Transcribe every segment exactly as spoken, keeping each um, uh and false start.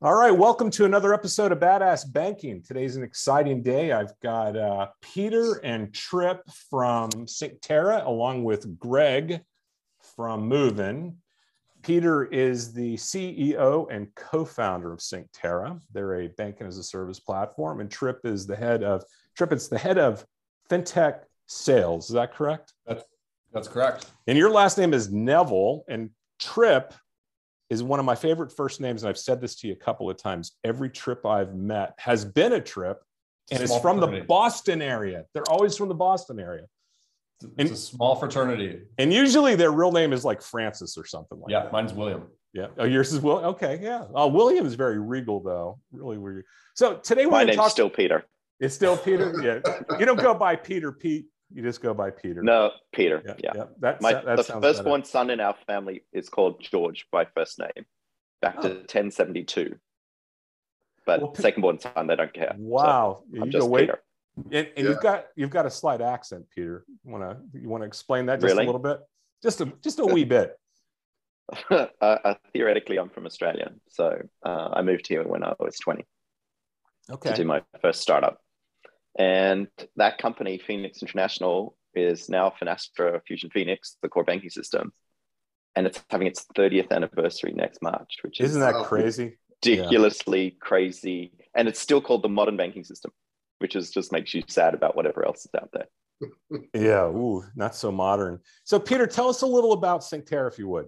All right, welcome to another episode of Badass Banking. Today's an exciting day. I've got uh, Peter and Trip from Synctera, along with Greg from Movin. Peter is the C E O and co-founder of Synctera. They're a banking as a service platform, and Trip is the head of Trip. It's the head of fintech sales. Is that correct? That's that's correct. And your last name is Neville, and Trip is one of my favorite first names, and I've said this to you a couple of times. Every Trip I've met has been a Trip, and it's from the Boston area. They're always from the Boston area. It's, it's and, a small fraternity. And usually their real name is like Francis or something like yeah, that. Yeah, mine's William. Yeah. Oh, yours is Will. Okay, yeah. Uh, William is very regal, though. Really weird. So today we're My going to name's talk. Still Peter. It's still Peter. Yeah. You don't go by Peter Pete. You just go by Peter. No, Peter. Yeah. yeah. yeah. That, My, that the sounds firstborn better. son in our family is called George by first name, back oh. to ten seventy-two. But well, second-born son, they don't care. Wow. So I'm you just wait. Peter. And, and yeah. you've got you've got a slight accent, Peter. You want to you want to explain that just really? a little bit? Just a just a wee bit. uh, uh, theoretically, I'm from Australia, so uh, I moved here when I was twenty. Okay. To do my first startup. And that company, Phoenix International, is now Finastra Fusion Phoenix, the core banking system. And it's having its thirtieth anniversary next March, which is Isn't that crazy? Ridiculously yeah. crazy. And it's still called the modern banking system, which is just makes you sad about whatever else is out there. Yeah, ooh, not so modern. So Peter, tell us a little about Synctera, if you would.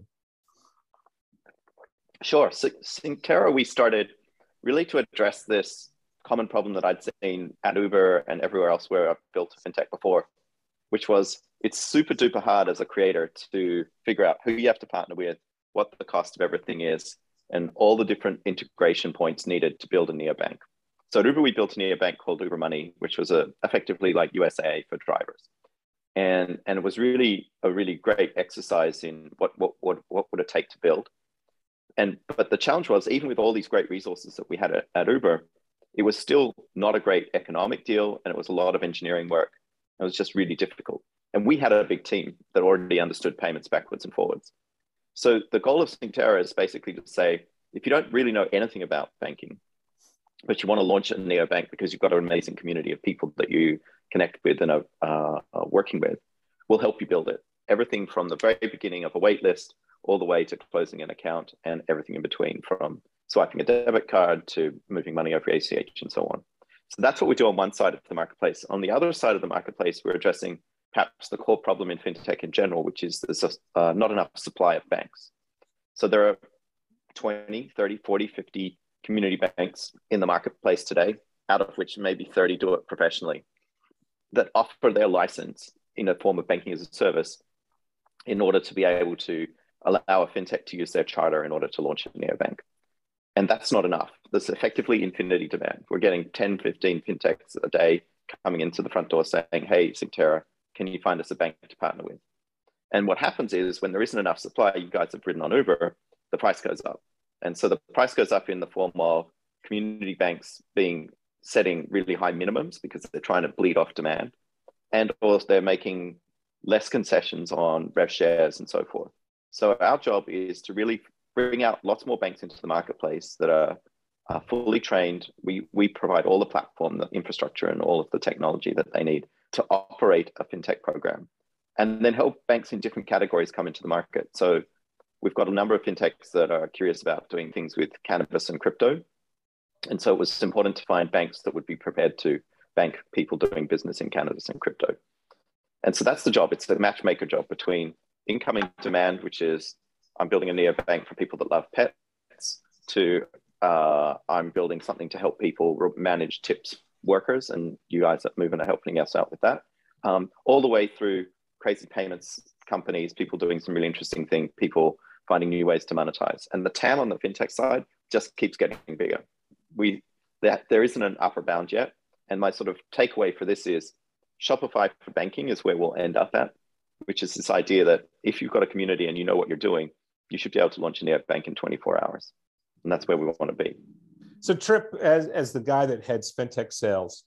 Sure. So Synctera, we started really to address this common problem that I'd seen at Uber and everywhere else where I've built a fintech before, which was it's super duper hard as a creator to figure out who you have to partner with, what the cost of everything is, and all the different integration points needed to build a neobank. So at Uber, we built a neobank called Uber Money, which was a effectively like U S A A for drivers. And, and it was really a really great exercise in what, what, what, what would it take to build. And, but the challenge was, even with all these great resources that we had at, at Uber, it was still not a great economic deal, and it was a lot of engineering work. It was just really difficult. And we had a big team that already understood payments backwards and forwards. So the goal of Synctera is basically to say, if you don't really know anything about banking, but you want to launch a neobank because you've got an amazing community of people that you connect with and are uh, working with, we'll help you build it. Everything from the very beginning of a wait list all the way to closing an account and everything in between, from swiping a debit card to moving money over A C H and so on. So that's what we do on one side of the marketplace. On the other side of the marketplace, we're addressing perhaps the core problem in fintech in general, which is there's uh, not enough supply of banks. So there are twenty, thirty, forty, fifty community banks in the marketplace today, out of which maybe thirty do it professionally, that offer their license in a form of banking as a service in order to be able to allow a fintech to use their charter in order to launch a neobank. And that's not enough. There's effectively infinity demand. We're getting ten, fifteen fintechs a day coming into the front door saying, hey, Synctera, can you find us a bank to partner with? And what happens is when there isn't enough supply, you guys have ridden on Uber, the price goes up. And so the price goes up in the form of community banks being setting really high minimums because they're trying to bleed off demand. And also they're making less concessions on rev shares and so forth. So our job is to really bring out lots more banks into the marketplace that are uh, fully trained. We, we provide all the platform, the infrastructure, and all of the technology that they need to operate a fintech program, and then help banks in different categories come into the market. So we've got a number of fintechs that are curious about doing things with cannabis and crypto. And so it was important to find banks that would be prepared to bank people doing business in cannabis and crypto. And so that's the job. It's the matchmaker job between incoming demand, which is I'm building a neobank for people that love pets, to uh, I'm building something to help people manage tips workers, and you guys at Movin are helping us out with that, um, all the way through crazy payments companies, people doing some really interesting things, people finding new ways to monetize. And the T A M on the fintech side just keeps getting bigger. We there, there isn't an upper bound yet. And my sort of takeaway for this is Shopify for banking is where we'll end up at, which is this idea that if you've got a community and you know what you're doing, you should be able to launch a neobank in twenty-four hours. And that's where we want to be. So Trip, as, as the guy that heads fintech sales,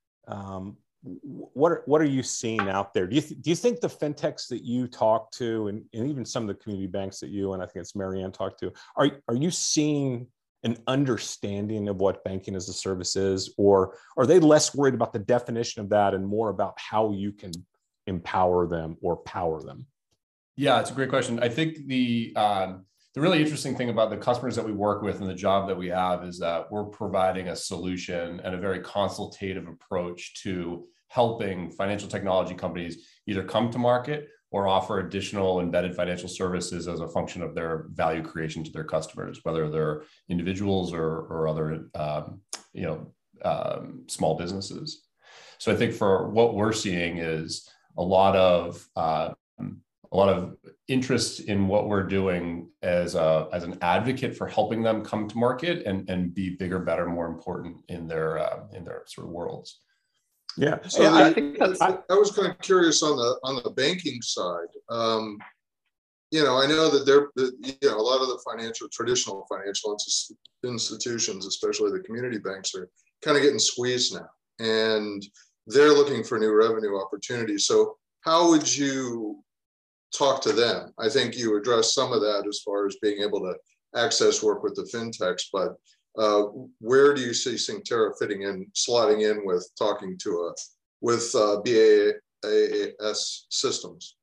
um, what, are, what are you seeing out there? Do you, th- do you think the fintechs that you talk to, and, and even some of the community banks that you, and I think it's Marianne, talked to, are, are you seeing an understanding of what banking as a service is, or are they less worried about the definition of that and more about how you can empower them or power them? Yeah, it's a great question. I think the um, the really interesting thing about the customers that we work with and the job that we have is that we're providing a solution and a very consultative approach to helping financial technology companies either come to market or offer additional embedded financial services as a function of their value creation to their customers, whether they're individuals or, or other um, you know, um, small businesses. So I think for what we're seeing is a lot of uh, a lot of interest in what we're doing as a as an advocate for helping them come to market and, and be bigger, better, more important in their uh, in their sort of worlds. Yeah, so yeah, the, I, I think that's, I, I was kind of curious on the on the banking side. Um, you know, I know that there, you know, a lot of the financial traditional financial institutions, especially the community banks, are kind of getting squeezed now, and they're looking for new revenue opportunities. So, how would you talk to them? I think you addressed some of that as far as being able to access work with the fintechs, but uh, where do you see Synctera fitting in, slotting in with talking to a with uh, B A S systems?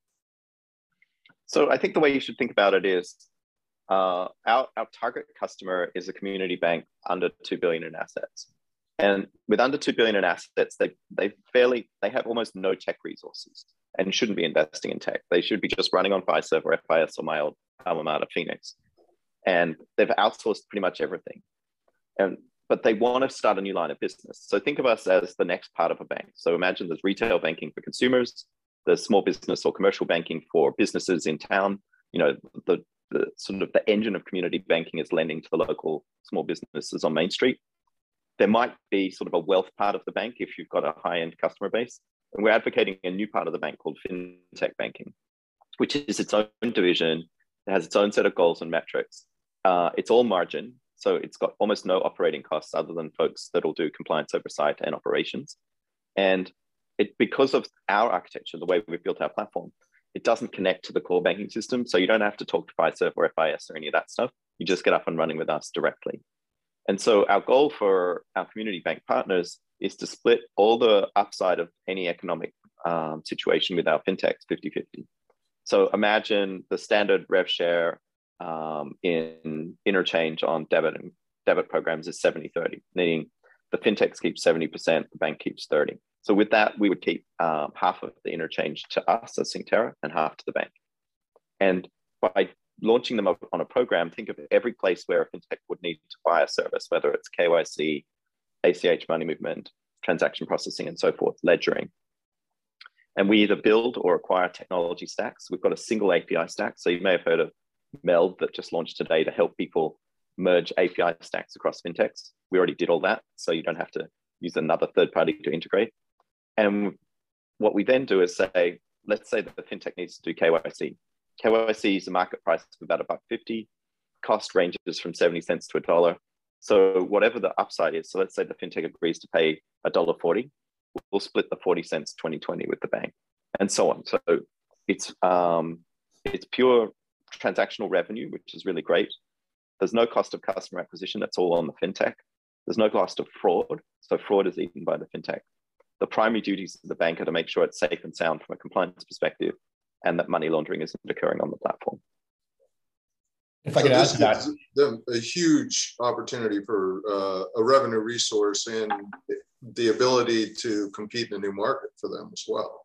So I think the way you should think about it is uh, our, our target customer is a community bank under two billion in assets. And with under two billion in assets, they they fairly they have almost no tech resources and shouldn't be investing in tech. They should be just running on Fiserv or F I S or my old alma mater, Phoenix. And they've outsourced pretty much everything. And but they want to start a new line of business. So think of us as the next part of a bank. So imagine there's retail banking for consumers, there's small business or commercial banking for businesses in town. You know, the, the sort of the engine of community banking is lending to the local small businesses on Main Street. There might be sort of a wealth part of the bank if you've got a high-end customer base. And we're advocating a new part of the bank called fintech banking, which is its own division. It has its own set of goals and metrics. Uh, it's all margin. So it's got almost no operating costs other than folks that'll do compliance oversight and operations. And it, because of our architecture, the way we've built our platform, it doesn't connect to the core banking system. So you don't have to talk to Fiserv or F I S or any of that stuff. You just get up and running with us directly. And so our goal for our community bank partners is to split all the upside of any economic um, situation with our fintechs fifty fifty. So imagine the standard rev share um, in interchange on debit and debit programs is seventy thirty, meaning the fintechs keep seventy percent, the bank keeps thirty. So with that, we would keep um, half of the interchange to us as Synctera and half to the bank. And by launching them on a program, think of every place where a fintech would need to buy a service, whether it's K Y C, A C H money movement, transaction processing, and so forth, ledgering. And we either build or acquire technology stacks. We've got a single A P I stack. So you may have heard of Meld that just launched today to help people merge A P I stacks across fintechs. We already did all that, so you don't have to use another third party to integrate. And what we then do is say, let's say that the fintech needs to do K Y C. K Y C is a market price of about a buck fifty. Cost ranges from seventy cents to a dollar. So whatever the upside is, so let's say the fintech agrees to pay a dollar forty, we'll split the forty cents twenty twenty with the bank, and so on. So it's um, it's pure transactional revenue, which is really great. There's no cost of customer acquisition. That's all on the fintech. There's no cost of fraud. So fraud is eaten by the fintech. The primary duties of the bank are to make sure it's safe and sound from a compliance perspective, and that money laundering isn't occurring on the platform. If I so could add this to that, gives them a huge opportunity for uh, a revenue resource and the ability to compete in a new market for them as well.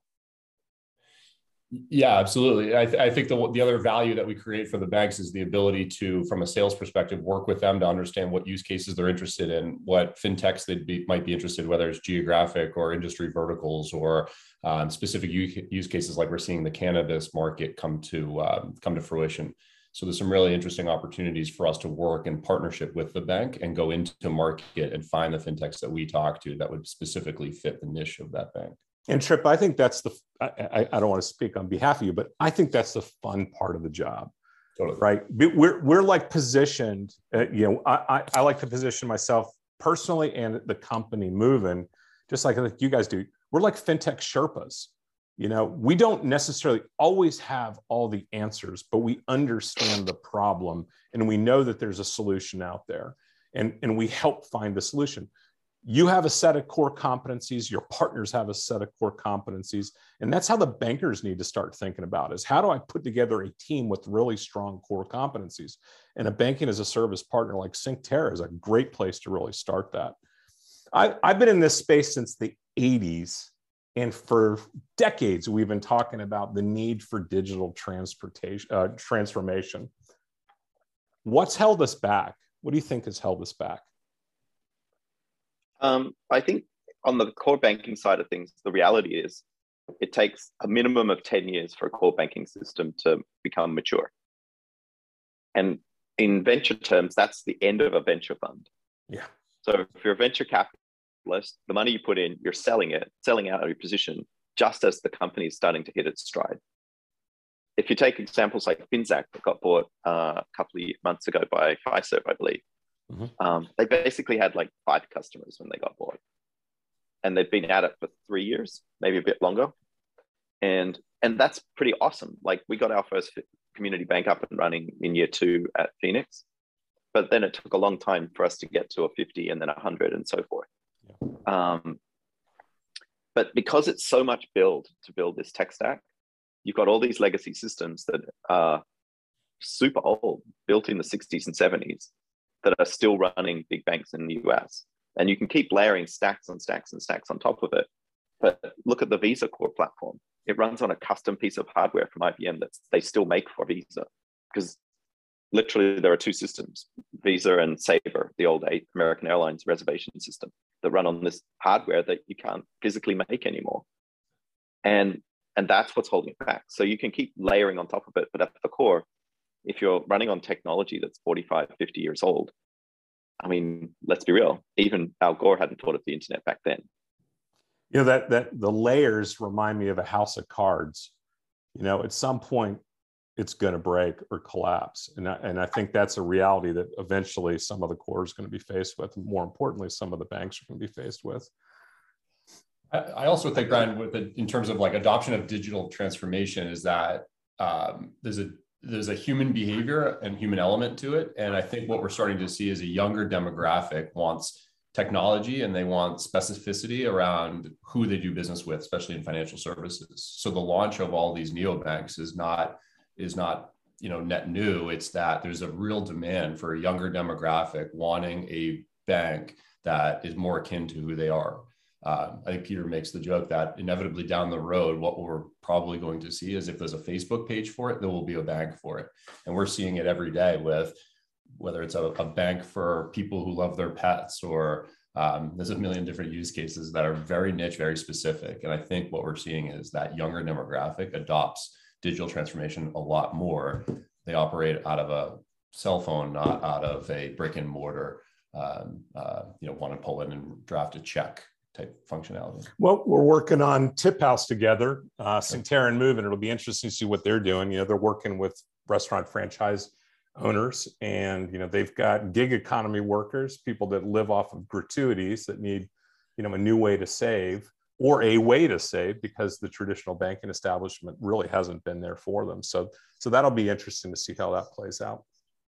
Yeah, absolutely. I, th I think the, the other value that we create for the banks is the ability to, from a sales perspective, work with them to understand what use cases they're interested in, what fintechs they be, might be interested in, whether it's geographic or industry verticals or um, specific use cases like we're seeing the cannabis market come to um, come to fruition. So there's some really interesting opportunities for us to work in partnership with the bank and go into market and find the fintechs that we talk to that would specifically fit the niche of that bank. And Trip, I think that's the, I, I don't want to speak on behalf of you, but I think that's the fun part of the job, Totally. right? We're, we're like positioned, uh, you know, I, I, I like to position myself personally and the company moving, just like you guys do. We're like fintech Sherpas. You know, we don't necessarily always have all the answers, but we understand the problem and we know that there's a solution out there. and, and we help find the solution. You have a set of core competencies, your partners have a set of core competencies, and that's how the bankers need to start thinking about is how do I put together a team with really strong core competencies? And a banking as a service partner like Synctera is a great place to really start that. I, I've been in this space since the eighties, and for decades, we've been talking about the need for digital transportation, uh, transformation. What's held us back? What do you think has held us back? Um, I think on the core banking side of things, the reality is it takes a minimum of ten years for a core banking system to become mature. And in venture terms, that's the end of a venture fund. Yeah. So if you're a venture capitalist, the money you put in, you're selling it, selling out of your position just as the company is starting to hit its stride. If you take examples like Finxact that got bought uh, a couple of months ago by Fiserv, I believe, mm-hmm. um, they basically had like five customers when they got bought. And they've been at it for three years, maybe a bit longer. And, and that's pretty awesome. Like we got our first community bank up and running in year two at Phoenix, but then it took a long time for us to get to a fifty and then a hundred and so forth. Yeah. Um, but because it's so much build to build this tech stack, you've got all these legacy systems that are super old, built in the sixties and seventies, that are still running big banks in the U S. And you can keep layering stacks and stacks and stacks on top of it. But look at the Visa core platform. It runs on a custom piece of hardware from I B M that they still make for Visa, because literally there are two systems, Visa and Sabre, the old American Airlines reservation system, that run on this hardware that you can't physically make anymore. And, and that's what's holding it back. So you can keep layering on top of it, but at the core, if you're running on technology that's forty-five, fifty years old, I mean, let's be real, even Al Gore hadn't thought of the internet back then. You know, that that the layers remind me of a house of cards. You know, at some point, it's going to break or collapse. And I, and I think that's a reality that eventually some of the core is going to be faced with. And more importantly, some of the banks are going to be faced with. I, I also think, Brian, with the, in terms of like adoption of digital transformation, is that um, there's a there's a human behavior and human element to it. And I think what we're starting to see is a younger demographic wants technology and they want specificity around who they do business with, especially in financial services. So the launch of all these neobanks is not, is not, you know, net new. It's that there's a real demand for a younger demographic wanting a bank that is more akin to who they are. Uh, I think Peter makes the joke that inevitably down the road, what we're probably going to see is if there's a Facebook page for it, there will be a bank for it. And we're seeing it every day with whether it's a, a bank for people who love their pets, or um, there's a million different use cases that are very niche, very specific. And I think what we're seeing is that younger demographic adopts digital transformation a lot more. They operate out of a cell phone, not out of a brick and mortar, um, uh, you know, want to pull in and draft a check type functionality. Well, we're working on Tip House together, uh, Synctera and Move, and it'll be interesting to see what they're doing. You know, they're working with restaurant franchise owners, and you know, they've got gig economy workers, people that live off of gratuities that need, you know, a new way to save or a way to save because the traditional banking establishment really hasn't been there for them. So, so that'll be interesting to see how that plays out.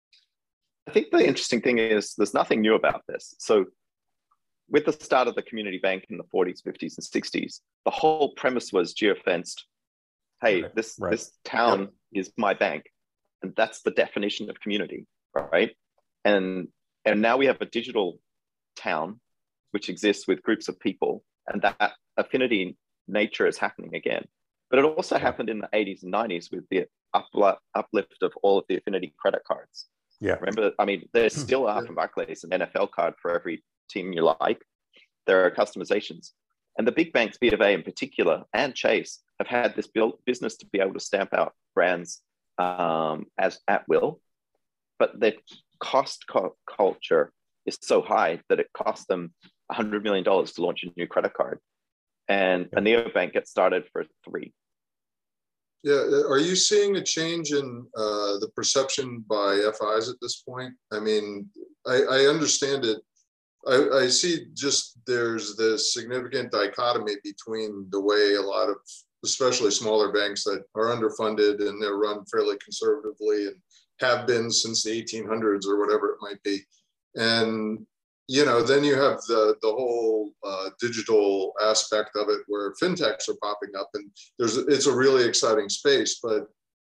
I think the interesting thing is there's nothing new about this. So with the start of the community bank in the forties, fifties, and sixties, the whole premise was geofenced. Hey, right, this, right. this town yep. is my bank. And that's the definition of community, right? And, and now we have a digital town which exists with groups of people, and that affinity nature is happening again. But it also yeah. happened in the eighties and nineties with the uplift of all of the affinity credit cards. Yeah. Remember, I mean, there's still are from Barclays an N F L card for every team you like. There are customizations. And the big banks, B of A in particular, and Chase, have had this built business to be able to stamp out brands um, as at will. But the cost co culture is so high that it costs them one hundred million dollars to launch a new credit card. And yeah. a neobank gets started for three. Yeah, are you seeing a change in uh, the perception by F Is at this point? I mean, I, I understand it. I, I see just there's this significant dichotomy between the way a lot of, especially smaller banks that are underfunded and they're run fairly conservatively and have been since the eighteen hundreds or whatever it might be. And, you know, then you have the, the whole uh, digital aspect of it where fintechs are popping up, and there's, it's a really exciting space, but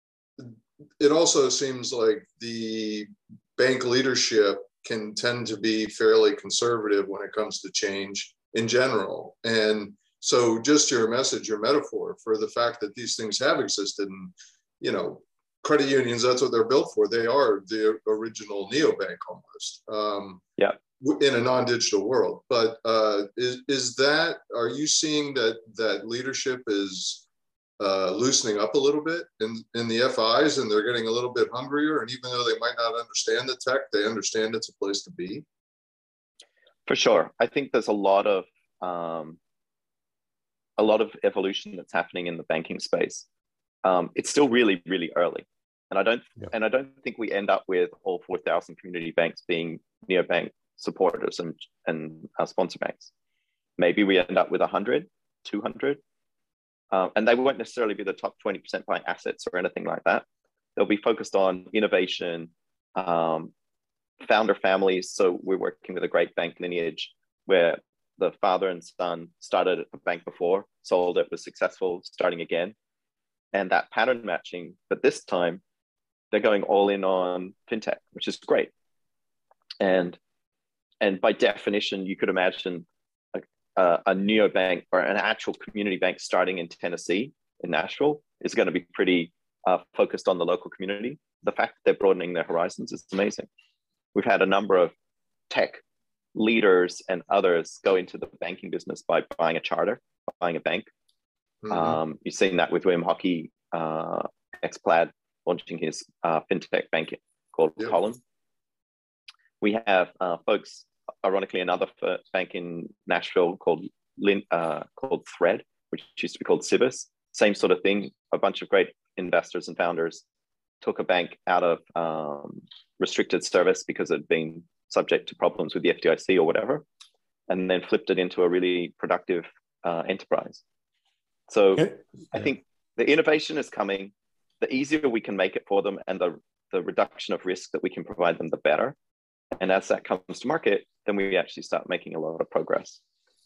it also seems like the bank leadership can tend to be fairly conservative when it comes to change in general. And so just your message, your metaphor for the fact that these things have existed, and, you know, credit unions, that's what they're built for. They are the original neobank almost. Um, yeah. In a non-digital world. But uh, is, is that, are you seeing that that leadership is uh, loosening up a little bit in, in the F Is, and they're getting a little bit hungrier? And even though they might not understand the tech, they understand it's a place to be? For sure. I think there's a lot of um, a lot of evolution that's happening in the banking space. Um, it's still really, really early. And I don't yeah. and I don't think we end up with all four thousand community banks being neobank supporters and, and uh, sponsor banks. Maybe we end up with one hundred, two hundred, um, and they won't necessarily be the top twenty percent by assets or anything like that. They'll be focused on innovation, um, founder families. So we're working with a great bank lineage where the father and son started a bank before, sold it, was successful, starting again. And that pattern matching, but this time they're going all in on fintech, which is great. And And by definition, you could imagine a, a, a neobank or an actual community bank starting in Tennessee, in Nashville, is going to be pretty uh, focused on the local community. The fact that they're broadening their horizons is amazing. We've had a number of tech leaders and others go into the banking business by buying a charter, buying a bank. Mm-hmm. Um, you've seen that with William Hockey, uh, ex-Plaid, launching his uh, fintech bank called yep. Column. We have uh, folks, ironically, another bank in Nashville called Lin, uh, called Thread, which used to be called Cibus. Same sort of thing. A bunch of great investors and founders took a bank out of um, restricted service because it had been subject to problems with the F D I C or whatever, and then flipped it into a really productive uh, enterprise. So yeah. I think the innovation is coming. The easier we can make it for them, and the, the reduction of risk that we can provide them, the better. And as that comes to market, then we actually start making a lot of progress.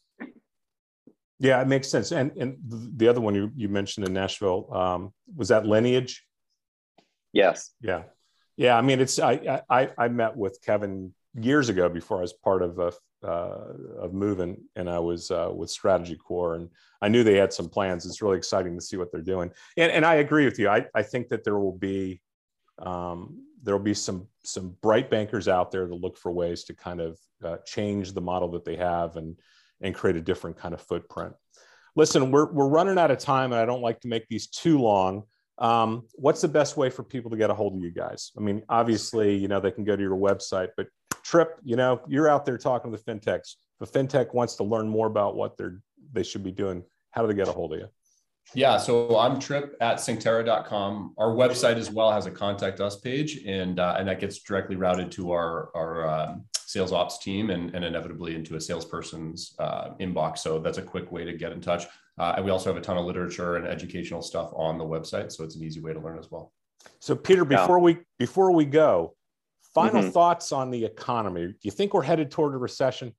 Yeah, it makes sense. And and the other one you, you mentioned in Nashville, um, was that Lineage? Yes. Yeah. Yeah. I mean, it's, I, I, I met with Kevin years ago before I was part of, uh, uh, of Movin', and I was uh, with Strategy Core, and I knew they had some plans. It's really exciting to see what they're doing. And, and I agree with you. I, I think that there will be, um, there'll be some some bright bankers out there that look for ways to kind of uh, change the model that they have and and create a different kind of footprint. Listen, we're we're running out of time, and I don't like to make these too long. Um, what's the best way for people to get a hold of you guys? I mean, obviously, you know, they can go to your website, but Trip, you know, you're out there talking to the fintechs. If a fintech wants to learn more about what they're they should be doing, how do they get a hold of you? Yeah, so I'm Trip at Synctera dot com. Our website as well has a contact us page, and uh, and that gets directly routed to our our um, sales ops team, and, and inevitably into a salesperson's uh, inbox. So that's a quick way to get in touch. Uh, and we also have a ton of literature and educational stuff on the website, so it's an easy way to learn as well. So Peter, before yeah. we before we go, final mm-hmm. thoughts on the economy. Do you think we're headed toward a recession?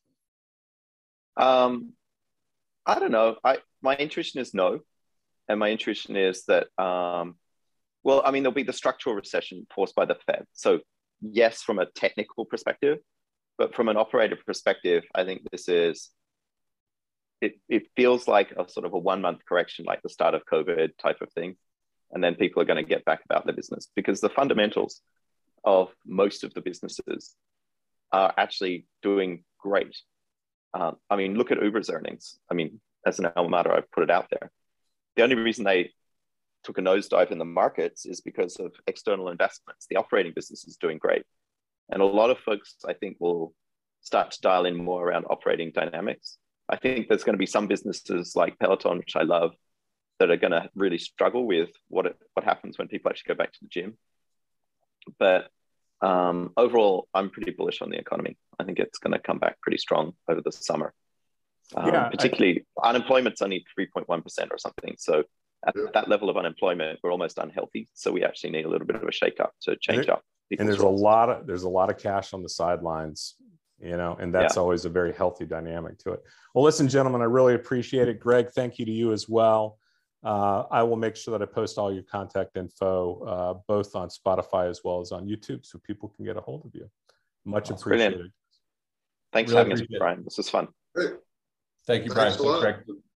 Um, I don't know. I my intuition is no, and my intuition is that um, well, I mean, there'll be the structural recession forced by the Fed. So yes, from a technical perspective, but from an operator perspective, I think this is. It it feels like a sort of a one month correction, like the start of COVID type of thing, and then people are going to get back about their business because the fundamentals of most of the businesses are actually doing great. Um, I mean, look at Uber's earnings. I mean, as an alma mater, I've put it out there. The only reason they took a nosedive in the markets is because of external investments. The operating business is doing great. And a lot of folks, I think, will start to dial in more around operating dynamics. I think there's going to be some businesses like Peloton, which I love, that are going to really struggle with what it, what happens when people actually go back to the gym. But um, overall, I'm pretty bullish on the economy. I think it's going to come back pretty strong over the summer. Um, yeah, particularly, I, unemployment's only three point one percent or something. So at yeah. that level of unemployment, we're almost unhealthy. So we actually need a little bit of a shake-up to change there, up. And there's a lot of there's a lot of cash on the sidelines, you know, and that's yeah. always a very healthy dynamic to it. Well, listen, gentlemen, I really appreciate it. Greg, thank you to you as well. Uh, I will make sure that I post all your contact info, uh, both on Spotify as well as on YouTube, so people can get a hold of you. Much That's appreciated. Brilliant. Thanks really for having us, Brian. This was fun. Great. Thank you, Brian. Thanks a lot. Thanks, Greg.